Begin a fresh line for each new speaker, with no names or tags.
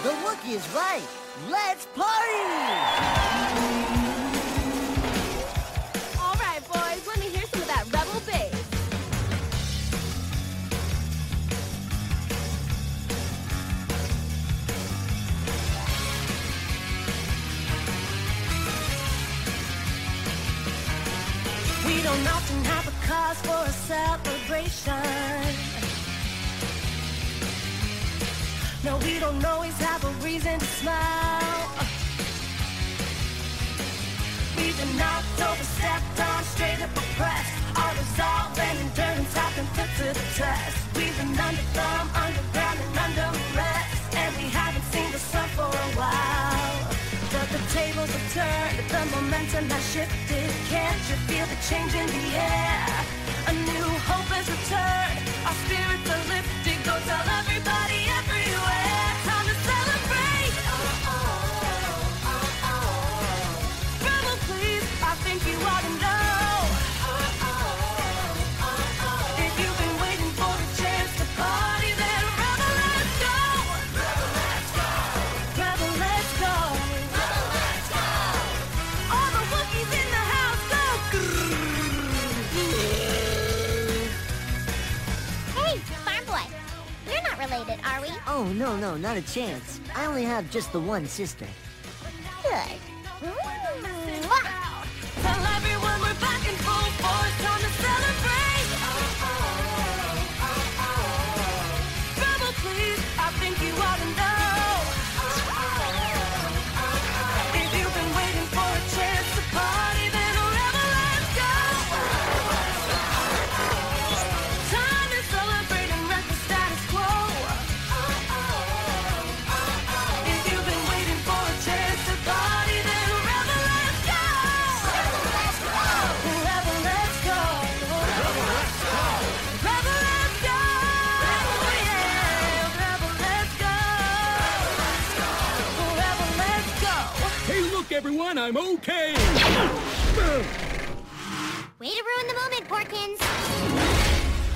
The Wookiee is right. Let's party!
All right, boys, let me hear some of that rebel bass.
We don't often have a cause for a celebration. No, we don't always have a reason to smile. We've been knocked over, stepped on, straight up oppressed. Our resolve and endurance have been put to the test. We've been under thumb, underground and under arrest, and we haven't seen the sun for a while. But the tables have turned, the momentum has shifted. Can't you feel the change in the air? A new hope has returned, our spirits are lifted. Go tell everybody everywhere, time to celebrate. Rebel, please, I think you ought to know. If you've been waiting for a chance to party, then rebel, let's go. Rebel, let's go. Rebel, let's go. Rebel, let's go. All the Wookiees in the house, go.
Hey, Farm Boy. We're not related, are we?
Oh, no, not a chance. I only have just the one sister.
Good. Mwah!
Tell everyone we're back in full force, time to celebrate. Rebel, please, I think you ought to know. If you've been waiting for a chance to party, then rebel, let's go. Time to celebrate and wreck the status quo. If you've been waiting for a chance to party, then rebel, let's go. Rebel, let's go. Rebel, let's go. Rebel, let's go. Yeah. Rebel, let's go. Rebel, let's go.
Hey, look, everyone, I'm okay!
Way to ruin the moment, Porkins.